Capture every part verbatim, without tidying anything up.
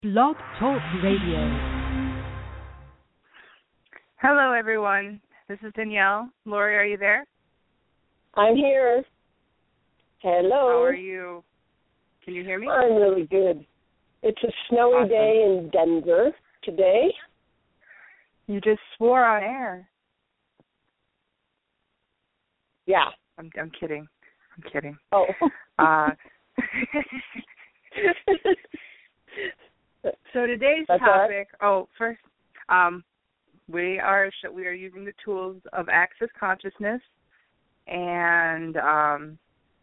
Blog Talk Radio. Hello, everyone. This is Danielle. Lori, are you there? I'm here. Hello. How are you? Can you hear me? I'm really good. It's a snowy Awesome. day in Denver today. You just swore on air. Yeah. I'm, I'm kidding. I'm kidding. Oh. Uh, so today's That's topic. Oh, first, um, we are we are using the tools of Access Consciousness, and um,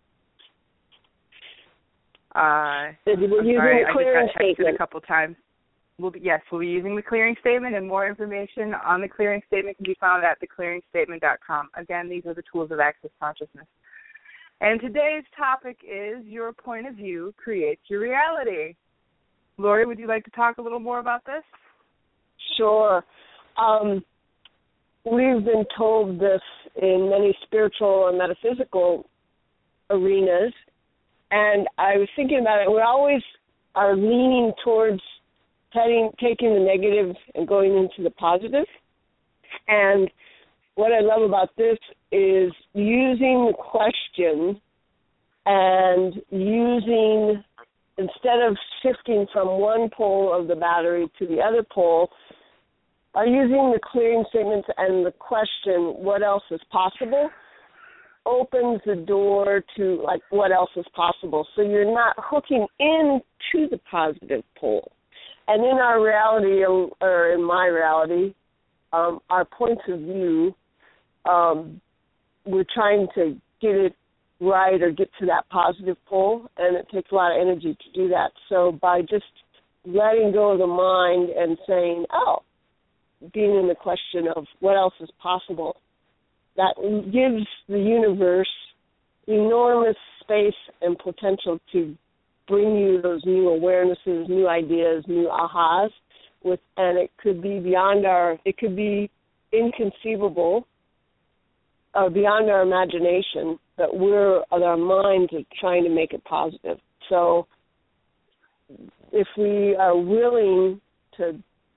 uh, We're I'm using sorry, the I clearing just got texted statement. a couple times. We'll be, yes, we'll be using the clearing statement, and more information on the clearing statement can be found at the clearing statement dot com. Again, these are the tools of Access Consciousness. And today's topic is your point of view creates your reality. Lori, would you like to talk a little more about this? Sure. Um, we've been told this in many spiritual and metaphysical arenas, and I was thinking about it. We always are leaning towards heading, taking the negative and going into the positive. And what I love about this is using the question and using, instead of shifting from one pole of the battery to the other pole, are using the clearing statements and the question, what else is possible, opens the door to, like, what else is possible. So you're not hooking into the positive pole. And in our reality, or in my reality, um, our points of view, um, we're trying to get it right or get to that positive pole, and it takes a lot of energy to do that. So by just letting go of the mind and saying, oh, being in the question of what else is possible, that gives the universe enormous space and potential to bring you those new awarenesses, new ideas, new ahas, with, and it could be beyond our, it could be inconceivable, uh, beyond our imagination, that we're, our minds are trying to make it positive. So if we are willing to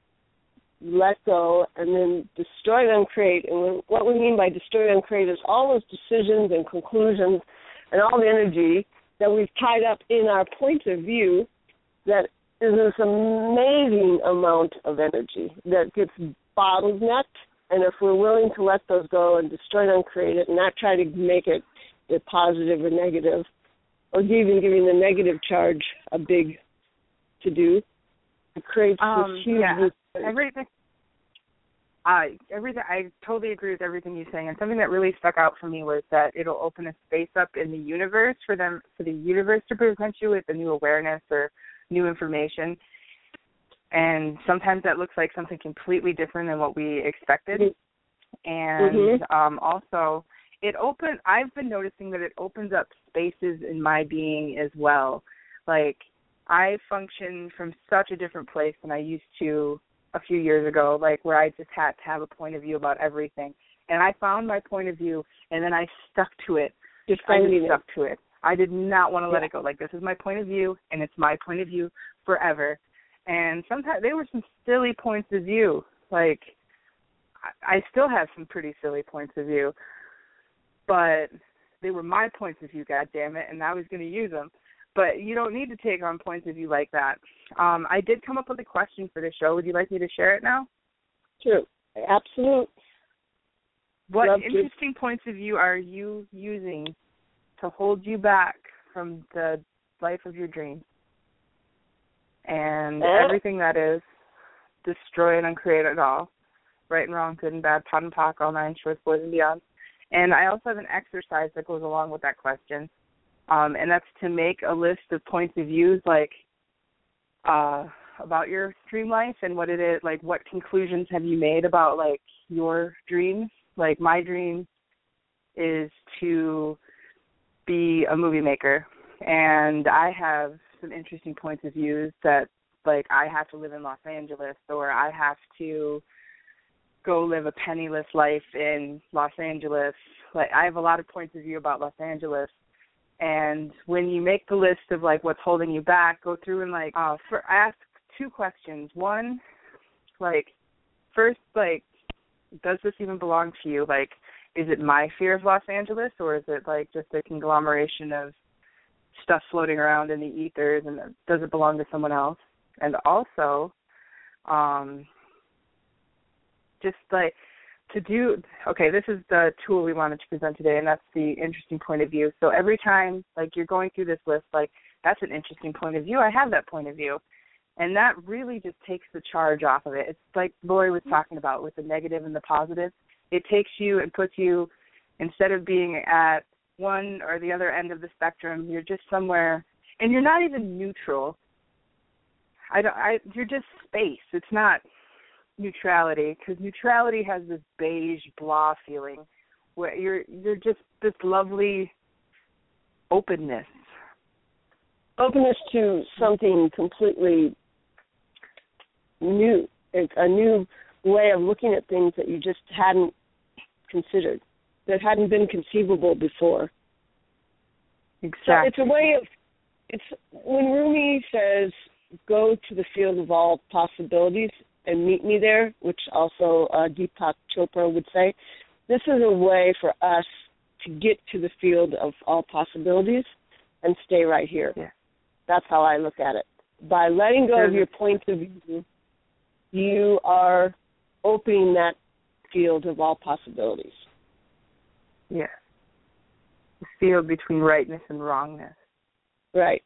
let go and then destroy and uncreate, and what we mean by destroy and uncreate is all those decisions and conclusions and all the energy that we've tied up in our point of view, that is this amazing amount of energy that gets bottlenecked. And if we're willing to let those go and destroy and uncreate it and not try to make it a positive or negative, or even giving the negative charge a big to-do, it creates Um, this huge... yeah, everything. Uh, everything. I totally agree with everything you're saying. And something that really stuck out for me was that it'll open a space up in the universe for them, for the universe to present you with a new awareness or new information. And sometimes that looks like something completely different than what we expected. Mm-hmm. And mm-hmm. um, also, it open. I've been noticing that it opens up spaces in my being as well. Like, I function from such a different place than I used to a few years ago, like where I just had to have a point of view about everything. And I found my point of view, and then I stuck to it. Just I just stuck to it. I did not want to let yeah. it go. Like, this is my point of view, and it's my point of view forever. And sometimes they were some silly points of view. Like, I still have some pretty silly points of view, but they were my points of view, goddammit, and I was going to use them. But you don't need to take on points of view like that. Um, I did come up with a question for the show. Would you like me to share it now? Sure. Absolute. What Love interesting to. points of view are you using to hold you back from the life of your dreams? And uh, everything that is, destroy and uncreate it all. Right and wrong, good and bad, pot and pock, all nine shorts, boys and beyond. And I also have an exercise that goes along with that question. Um, and that's to make a list of points of views, like uh, about your dream life and what it is, like what conclusions have you made about, like, your dreams. Like, my dream is to be a movie maker, and I have some interesting points of views that, like, I have to live in Los Angeles, or I have to go live a penniless life in Los Angeles. Like, I have a lot of points of view about Los Angeles. And when you make the list of, like, what's holding you back, go through and, like, uh, for, ask two questions. One, like, first, like, does this even belong to you? Like, is it my fear of Los Angeles, or is it, like, just a conglomeration of stuff floating around in the ethers, and does it belong to someone else? And also, um, just, like, to do, okay, this is the tool we wanted to present today, and that's the interesting point of view. So every time, like, you're going through this list, like, that's an interesting point of view. I have that point of view. And that really just takes the charge off of it. It's like Lori was talking about with the negative and the positive. It takes you and puts you, instead of being at one or the other end of the spectrum, you're just somewhere, and you're not even neutral. I don't. I. You're just space. It's not neutrality, because neutrality has this beige blah feeling, where you're you're just this lovely openness. Openness to something completely new. It's a new way of looking at things that you just hadn't considered, that hadn't been conceivable before. Exactly. So it's a way of, it's when Rumi says, go to the field of all possibilities and meet me there, which also uh, Deepak Chopra would say, this is a way for us to get to the field of all possibilities and stay right here. Yeah. That's how I look at it. By letting go of your point of view, you are opening that field of all possibilities. Yeah. The field between rightness and wrongness. Right.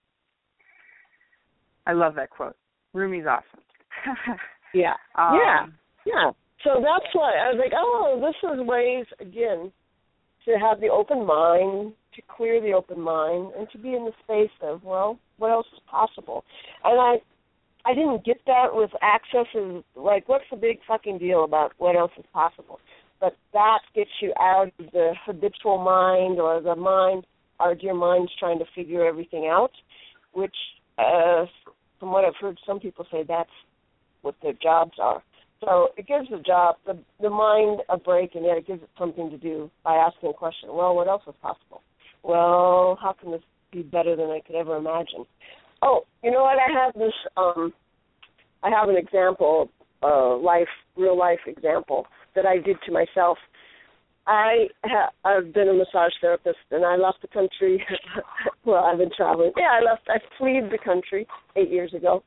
I love that quote. Rumi's awesome. yeah. Um, yeah. Yeah. So that's why I was like, oh, this is ways, again, to have the open mind, to clear the open mind, and to be in the space of, well, what else is possible? And I I didn't get that with access and, like, what's the big fucking deal about what else is possible? But that gets you out of the habitual mind or the mind, or your mind's trying to figure everything out, which, uh, from what I've heard some people say, that's what their jobs are. So it gives the job, the, the mind a break, and yet it gives it something to do by asking a question, well, what else is possible? Well, how can this be better than I could ever imagine? Oh, you know what? I have this, um, I have an example, uh, life, real life example that I did to myself. I ha- I've been a massage therapist, and I left the country. Well, I've been traveling. Yeah, I left. I fled the country eight years ago.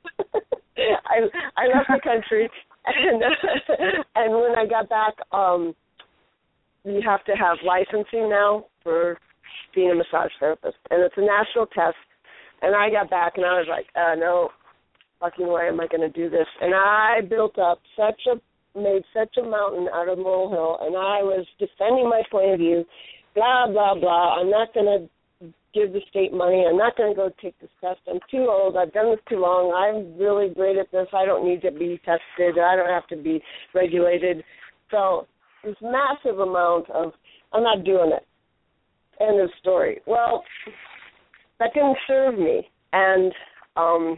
I I left the country, and and when I got back, um, you have to have licensing now for being a massage therapist, and it's a national test. And I got back, and I was like, uh, no fucking way am I going to do this. And I built up such a, made such a mountain out of molehill, and I was defending my point of view, blah, blah, blah. I'm not going to give the state money. I'm not going to go take this test. I'm too old. I've done this too long. I'm really great at this. I don't need to be tested. I don't have to be regulated. So this massive amount of, I'm not doing it. End of story. Well, that didn't serve me. And um,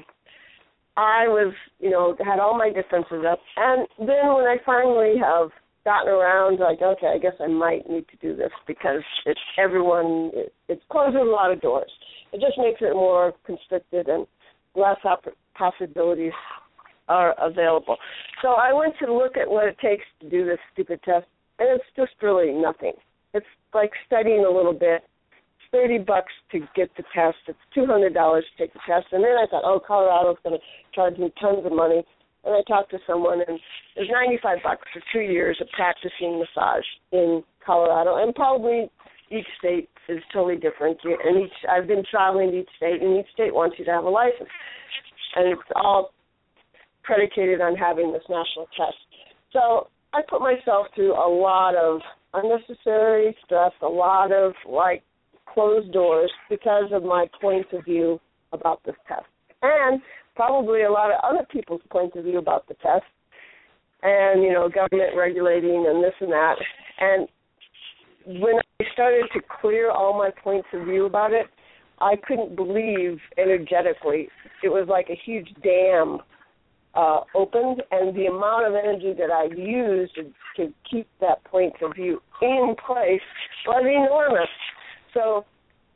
I was, you know, had all my defenses up. And then when I finally have gotten around, like, okay, I guess I might need to do this because it's everyone, it, it closes a lot of doors. It just makes it more constricted and less opp- possibilities are available. So I went to look at what it takes to do this stupid test, and it's just really nothing. It's like studying a little bit. It's thirty bucks to get the test. It's two hundred dollars to take the test. And then I thought, oh, Colorado's going to charge me tons of money. And I talked to someone, and there's ninety-five bucks for two years of practicing massage in Colorado. And probably each state is totally different. And each I've been traveling to each state, and each state wants you to have a license. And it's all predicated on having this national test. So I put myself through a lot of unnecessary stress, a lot of, like, closed doors because of my point of view about this test. And probably a lot of other people's point of view about the test and, you know, government regulating and this and that. And when I started to clear all my points of view about it, I couldn't believe energetically. It was like a huge dam uh, opened, and the amount of energy that I used to, to keep that point of view in place was enormous. So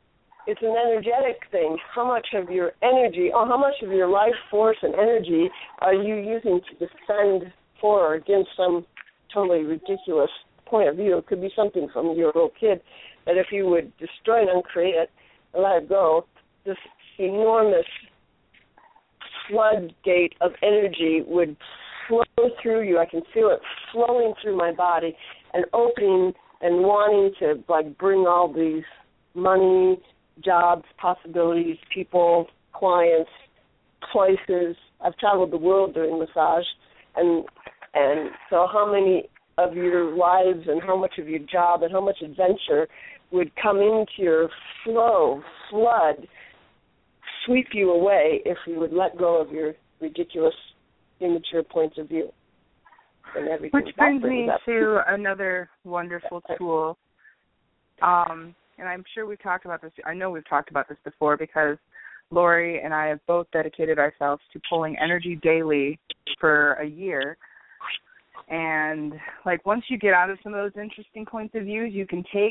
it's an energetic thing. How much of your energy, or how much of your life force and energy are you using to defend for or against some totally ridiculous point of view? It could be something from your little kid that if you would destroy it, uncreate it, and let it go, this enormous floodgate of energy would flow through you. I can feel it flowing through my body and opening and wanting to like bring all these money, jobs, possibilities, people, clients, places. I've traveled the world doing massage, and and so how many of your lives and how much of your job and how much adventure would come into your flow, flood, sweep you away if you would let go of your ridiculous, immature points of view. And everything Which brings brings me up. to another wonderful tool. Um, and I'm sure we've talked about this. I know we've talked about this before because Lori and I have both dedicated ourselves to pulling energy daily for a year. And, like, once you get out of some of those interesting points of views, you can take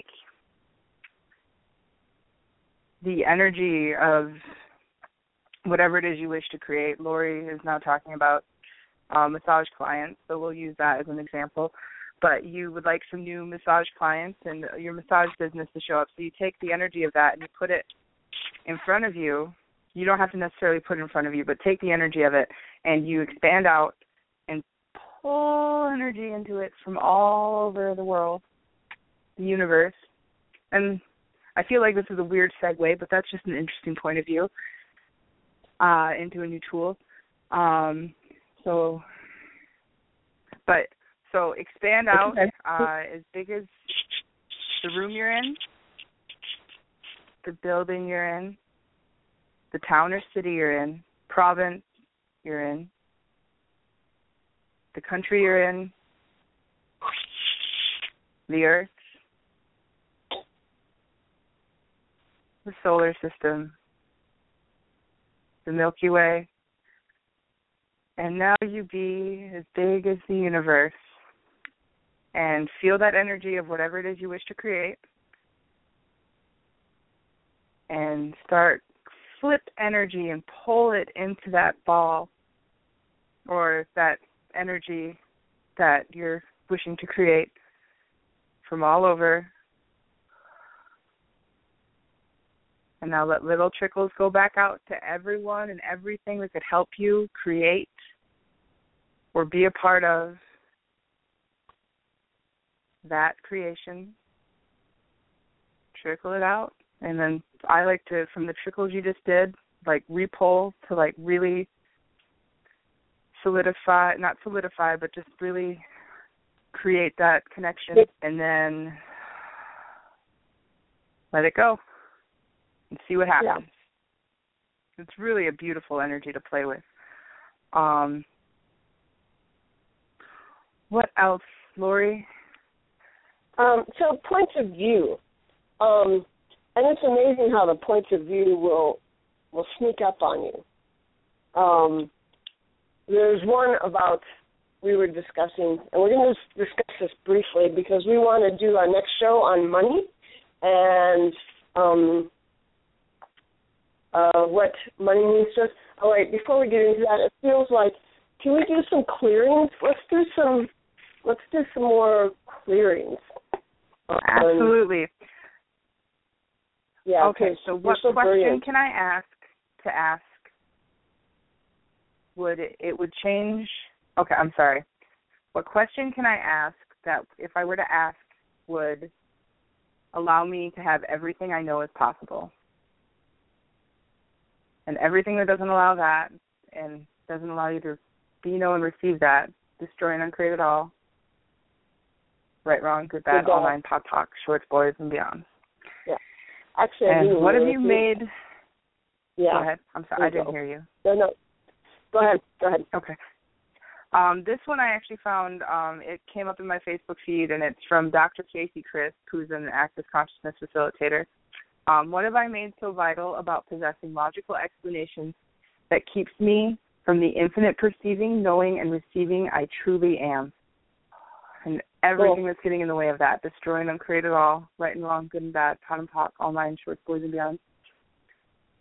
the energy of whatever it is you wish to create. Lori is now talking about uh, massage clients, so we'll use that as an example. But you would like some new massage clients and your massage business to show up. So you take the energy of that and you put it in front of you. You don't have to necessarily put it in front of you, but take the energy of it and you expand out and pull energy into it from all over the world, the universe. And I feel like this is a weird segue, but that's just an interesting point of view uh, into a new tool. Um, so, but so expand out uh, as big as the room you're in, the building you're in, the town or city you're in, province you're in, the country you're in, the earth, the solar system, the Milky Way, and now you be as big as the universe and feel that energy of whatever it is you wish to create and start flip energy and pull it into that ball or that energy that you're wishing to create from all over. And now let little trickles go back out to everyone and everything that could help you create or be a part of that creation. Trickle it out. And then I like to, from the trickles you just did, like repull to like really solidify, not solidify, but just really create that connection and then let it go and see what happens. Yeah. It's really a beautiful energy to play with. Um, what else, Lori? Um, so points of view. Um, and it's amazing how the points of view will will sneak up on you. Um, there's one about, we were discussing, and we're going to discuss this briefly because we want to do our next show on money and um, uh, what money means to us. Oh, wait, before we get into that, it feels like, can we do some clearings? Let's do some, let's do some more clearings. Absolutely. Um, yeah. Okay, so what so question brilliant. can I ask to ask? Would it, it would change? Okay, I'm sorry. What question can I ask that if I were to ask would allow me to have everything I know is possible? And everything that doesn't allow that and doesn't allow you to be, know, and receive that, destroy and uncreate it all. Right, wrong, good, bad, good online, pop talk, shorts, boys, and beyond. Yeah. Actually, and what have you you. made? Yeah. Go ahead. I'm sorry, I didn't go. hear you. No, no. Go ahead. Go ahead. Okay. Um, this one I actually found, um, it came up in my Facebook feed, and it's from Doctor Casey Crisp, who's an active consciousness facilitator. Um, what have I made so vital about possessing logical explanations that keeps me from the infinite perceiving, knowing, and receiving I truly am? And everything cool. that's getting in the way of that, destroy and uncreate it all, right and wrong, good and bad, pot and pop, online, shorts, boys, and beyond.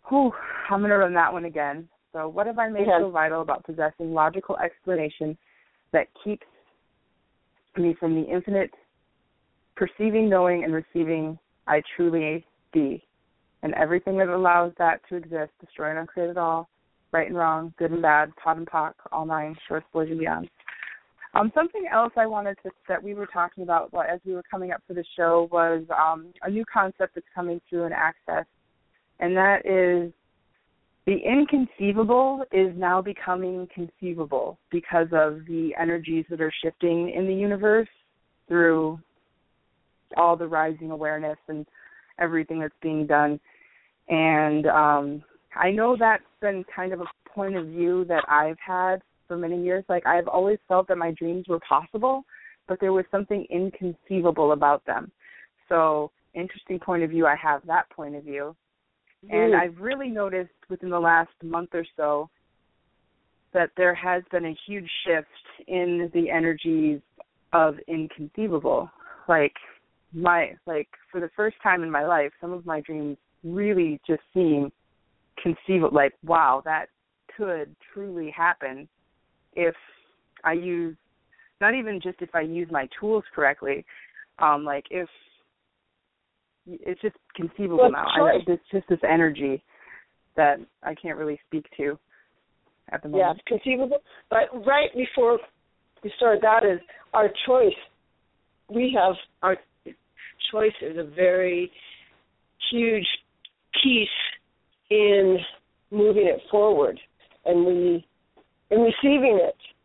Whew, I'm going to run that one again. So what have I made Okay. so vital about possessing logical explanation that keeps me from the infinite perceiving, knowing, and receiving I truly be, and everything that allows that to exist, destroy and uncreate it all, right and wrong, good and bad, pot and pock, all nine, shorts, boys, and beyond. Um, something else I wanted to, that we were talking about as we were coming up for the show was um, a new concept that's coming through in Access, and that is the inconceivable is now becoming conceivable because of the energies that are shifting in the universe through all the rising awareness and everything that's being done. And um, I know that's been kind of a point of view that I've had for many years. Like, I've always felt that my dreams were possible, but there was something inconceivable about them. So, interesting point of view. I have that point of view. And Mm. I've really noticed within the last month or so that there has been a huge shift in the energies of inconceivable. Like, my like for the first time in my life, some of my dreams really just seem conceivable. Like, wow, that could truly happen if I use, not even just if I use my tools correctly, um, like if it's just conceivable Well, now. sure. I, it's just this energy that I can't really speak to at the Yeah, moment. it's conceivable. But right before we start, that is our choice. We have our choice is a very huge piece in moving it forward, and we in receiving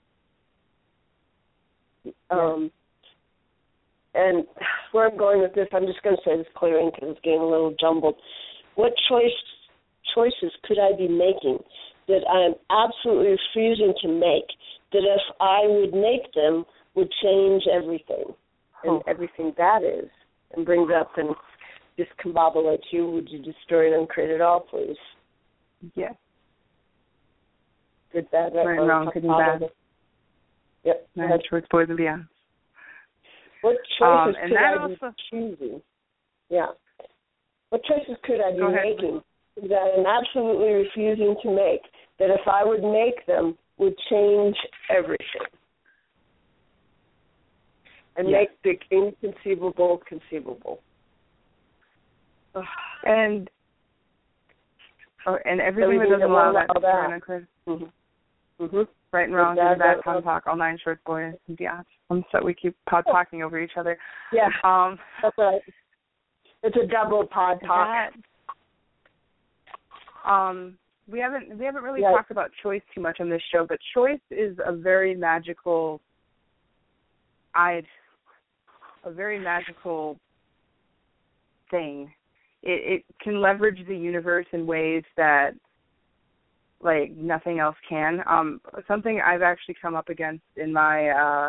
it. Um, and where I'm going with this, I'm just going to say this clearing because it's getting a little jumbled. What choice choices could I be making that I'm absolutely refusing to make, that if I would make them would change everything, and Oh. everything that is, and brings up and discombobulate you, would you destroy and uncreate it all, please? Yes. Good, bad, right, Right and wrong, good and bad. Yep. I had shorts, boys, and beyond. What Um, choices and could that I be also, choosing? Yeah. What choices could I be Go ahead. making that I'm absolutely refusing to make, that if I would make them would change everything? And Yes. make the inconceivable conceivable. and oh, and everything, Everything that doesn't that allow won't that, allow that. to unclear. Mm-hmm. Mm-hmm. Right and wrong, Good, good and bad, bad, pot and right, pock, all nine, shorts, boys, and beyond. I'm so we keep pod talking over each other. Yeah, Um, that's right. It's a double pod talk. That, um, we haven't we haven't really Yeah. talked about choice too much on this show, but choice is a very magical. I, a very magical thing. It, it can leverage the universe in ways that, like, nothing else can. Um, something I've actually come up against in my uh,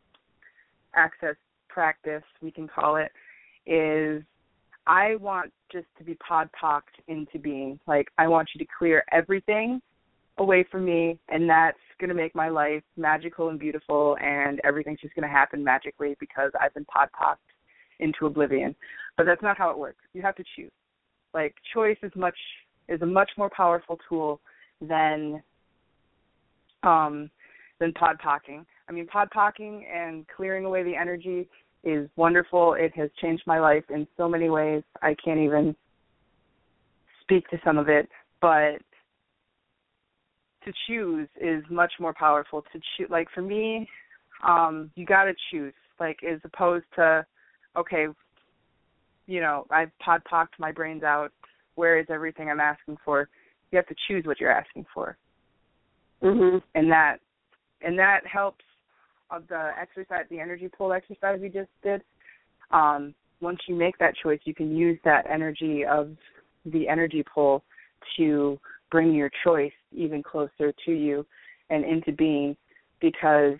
access practice, we can call it, is I want just to be pod-pocked into being. Like, I want you to clear everything away from me, and that's going to make my life magical and beautiful, and everything's just going to happen magically because I've been pod-pocked into oblivion. But that's not how it works. You have to choose. Like, choice is much is a much more powerful tool than um, than pod-pocking. I mean, pod-pocking and clearing away the energy is wonderful. It has changed my life in so many ways. I can't even speak to some of it, but to choose is much more powerful. To choose, like, for me, um, you got to choose. Like, as opposed to, okay, you know, I've pod-pocked my brains out. Where is everything I'm asking for? You have to choose what you're asking for. Mm-hmm. And that and that helps of the exercise, the energy pull exercise we just did. Um, once you make that choice, you can use that energy of the energy pull to bring your choice even closer to you and into being, because,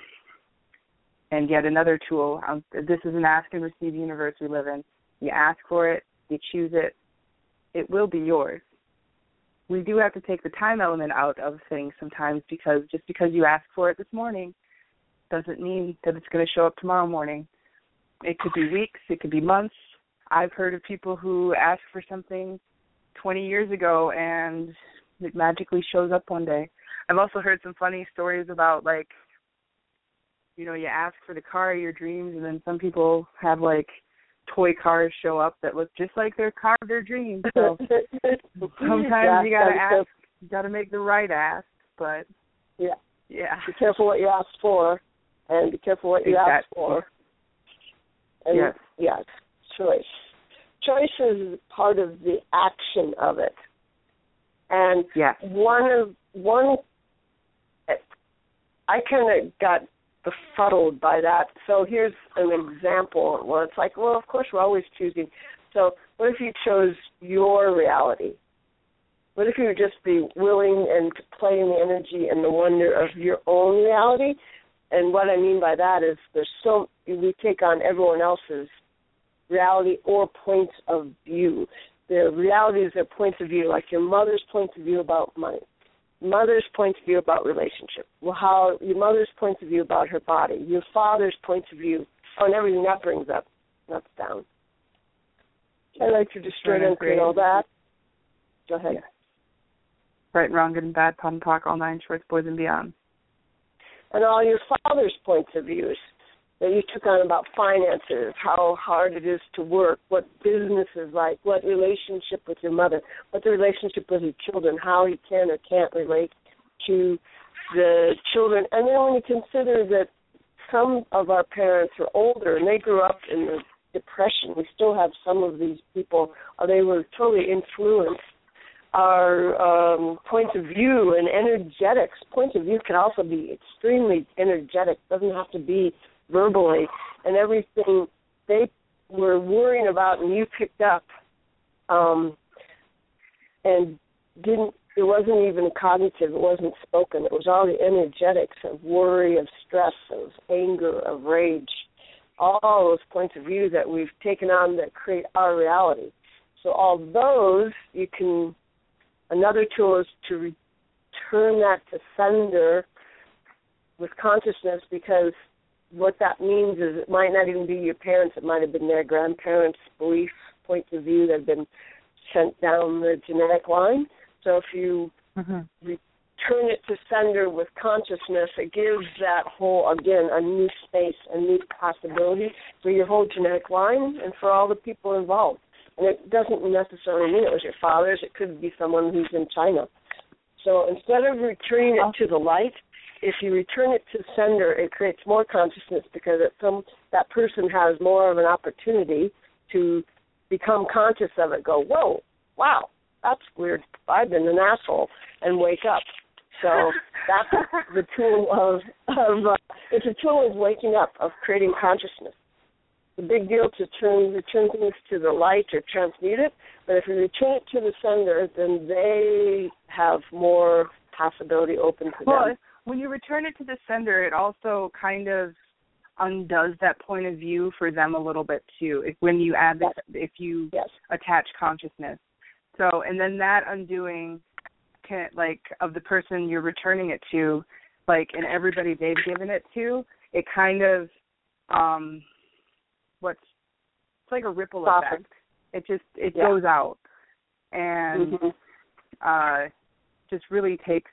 and yet another tool, um, this is an ask and receive universe we live in. You ask for it, you choose it, it will be yours. We do have to take the time element out of things sometimes, because just because you ask for it this morning doesn't mean that it's going to show up tomorrow morning. It could be weeks, it could be months. I've heard of people who ask for something twenty years ago, and it magically shows up one day. I've also heard some funny stories about, like, you know, you ask for the car of your dreams, and then some people have, like, toy cars show up that look just like their car of their dreams. So sometimes yeah, you gotta ask, you gotta make the right ask, but yeah, yeah. Be careful what you ask for, and be careful what you exactly. ask for. And yes. Yes, choice. Choice is part of the action of it, and yes. one of one. I kind of got befuddled by that. So here's an example where it's like, well, of course we're always choosing. So what if you chose your reality? What if you would just be willing and to play in the energy and the wonder of your own reality? And what I mean by that is there's so we take on everyone else's reality or points of view. Their realities, their points of view, like your mother's point of view about money. Mother's point of view about relationship, well, how your mother's point of view about her body, your father's point of view on everything that brings up, up down. I like to destroy and create all that. Go ahead. Yeah. Right, wrong, good and bad, pun, talk, all nine shorts, boys and beyond. And all your father's points of views that you took on about finances, how hard it is to work, what business is like, what relationship with your mother, what the relationship with your children, how you can or can't relate to the children. And then when you consider that some of our parents are older and they grew up in the Depression, we still have some of these people, or they were totally influenced. Our um, points of view and energetics, points of view can also be extremely energetic, doesn't have to be verbally, and everything they were worrying about and you picked up um, and didn't, it wasn't even cognitive, it wasn't spoken, it was all the energetics of worry, of stress, of anger, of rage, all those points of view that we've taken on that create our reality. So all those, you can, another tool is to return that to sender with consciousness, because what that means is it might not even be your parents, it might have been their grandparents' beliefs, points of view that have been sent down the genetic line. So if you mm-hmm. return it to sender with consciousness, it gives that whole, again, a new space, a new possibility for your whole genetic line and for all the people involved. And it doesn't necessarily mean it was your father's, it could be someone who's in China. So instead of returning it to the light, if you return it to sender, it creates more consciousness, because it some that person has more of an opportunity to become conscious of it, go, whoa, wow, that's weird, I've been an asshole, and wake up. So that's the tool of, of uh, it's a tool of waking up, of creating consciousness. The big deal to turn return things to the light or transmute it, but if you return it to the sender, then they have more possibility open to well, them. When you return it to the sender, it also kind of undoes that point of view for them a little bit too. If, when you add this, yes. if you yes. attach consciousness, so and then that undoing, can like of the person you're returning it to, like and everybody they've given it to, it kind of, um, what's it's like a ripple Profit. effect. It just it yeah. goes out, and mm-hmm. uh, just really takes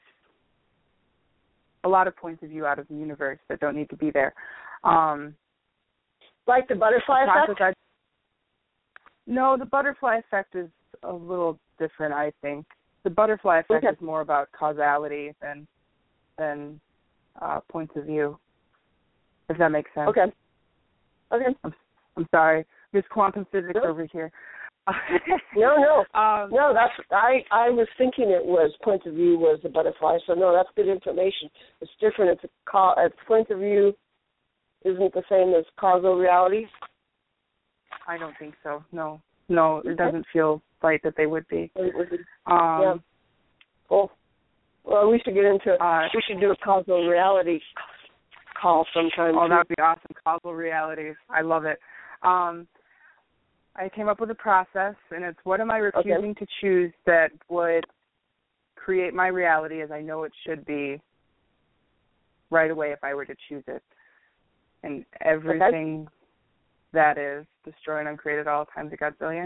a lot of points of view out of the universe that don't need to be there. Um, like the butterfly effect? I, no, the butterfly effect is a little different, I think. The butterfly effect okay. is more about causality than than uh, points of view, if that makes sense. Okay. Okay. I'm, I'm sorry. There's quantum physics no. over here. no, no. Um, no, that's, I, I was thinking it was, point of view was the butterfly, so no, that's good information. It's different. It's a, ca- a point of view isn't the same as causal reality? I don't think so, no. No, it doesn't feel right that they would be. It would be. Um, yeah. Cool. Well, we should get into, uh, we should do a causal reality call sometime. Oh, too. that would be awesome. Causal reality. I love it. Um, I came up with a process, and it's what am I refusing okay. to choose that would create my reality as I know it should be right away if I were to choose it. And everything okay. that is destroy and uncreate at all times a godzillion,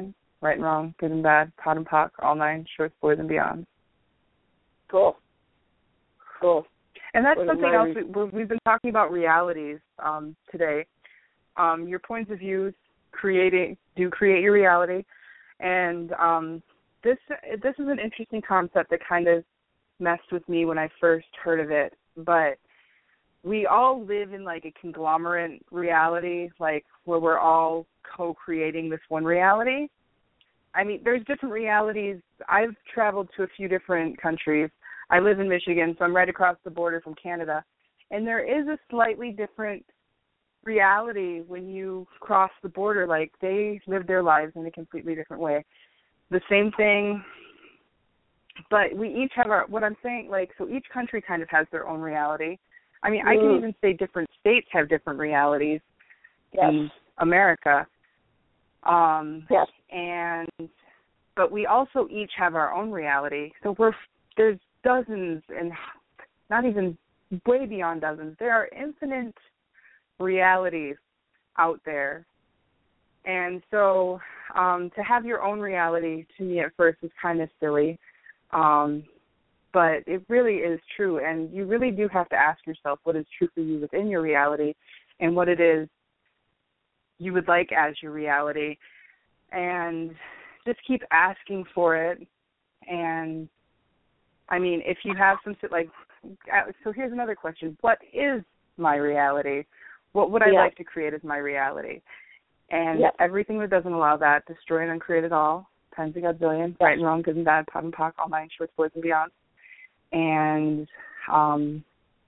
right and wrong, good and bad, pot and pock, all nine, shorts, boys, and beyond. Cool. Cool. And that's What something my else. We, we've been talking about realities um, today. Um, your points of view creating do create your reality, and um, this this is an interesting concept that kind of messed with me when I first heard of it. But we all live in like a conglomerate reality, like where we're all co-creating this one reality. I mean, there's different realities. I've traveled to a few different countries. I live in Michigan, so I'm right across the border from Canada. And there is a slightly different reality when you cross the border. Like, they live their lives in a completely different way. The same thing, but we each have our, what I'm saying, like, so each country kind of has their own reality. I mean, mm. I can even say different states have different realities yes. in America. Um, yes. And, but we also each have our own reality. So we're, there's dozens and not even way beyond dozens. There are infinite realities out there. And so um, to have your own reality, to me at first, is kind of silly. Um, but it really is true. And you really do have to ask yourself what is true for you within your reality and what it is you would like as your reality. And just keep asking for it. And I mean, if you have some, like, so here's another question. What is my reality? What would I yeah. like to create as my reality? And yeah. everything that doesn't allow that, destroy and uncreate it all, times a godzillion, right and wrong, good and bad, pot and pock, all nine, shorts, boys, and beyond. And, um...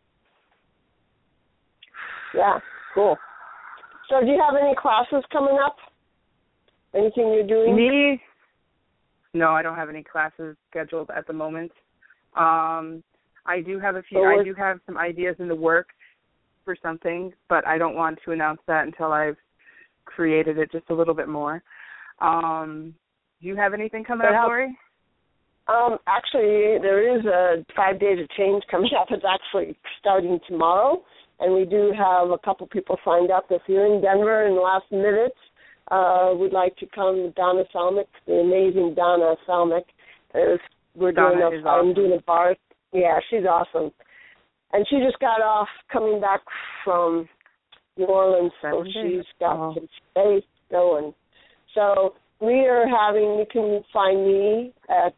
yeah, cool. So do you have any classes coming up? Anything you're doing? Me? No, I don't have any classes scheduled at the moment. Um, I do have a few. I do have some ideas in the works for something, but I don't want to announce that until I've created it just a little bit more. Um, do you have anything coming up, Lori? Um, actually, there is a five days of change coming up. It's actually starting tomorrow, and we do have a couple people signed up. If you're in Denver in the last minute, uh, we'd like to come. Donna Salmick, the amazing Donna Salmick, is. We're Donna doing a, is awesome. I'm doing a bar. Yeah, she's awesome. And she just got off coming back from New Orleans, so she's got oh. some space going. So we are having, you can find me at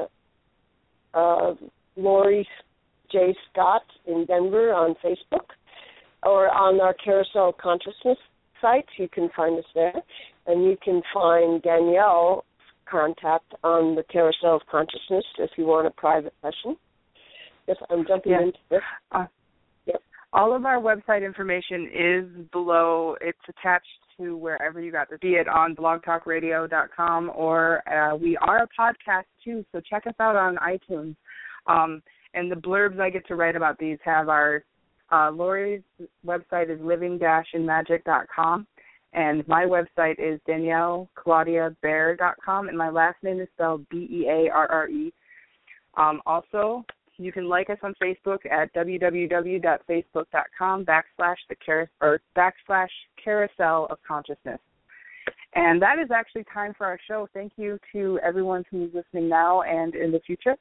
uh, uh, Lori J. Scott in Denver on Facebook, or on our Carousel Consciousness site. You can find us there. And you can find Danielle contact on the Carousel of Consciousness if you want a private session. Yes, I'm jumping yeah. into this. Uh, yep. All of our website information is below. It's attached to wherever you got this, be it on blog talk radio dot com, or uh, we are a podcast too, so check us out on iTunes. Um, and the blurbs I get to write about these have our, uh, Lori's website is living dash in magic dot com. And my website is Danielle Claudia Bear dot com, and my last name is spelled B E A R R E. Um, also, you can like us on Facebook at w w w dot facebook dot com backslash the car- or backslash Carousel of Consciousness. And that is actually time for our show. Thank you to everyone who's listening now and in the future.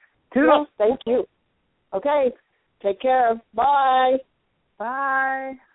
Toodles. Yes, thank you. Okay, take care. Bye. Bye.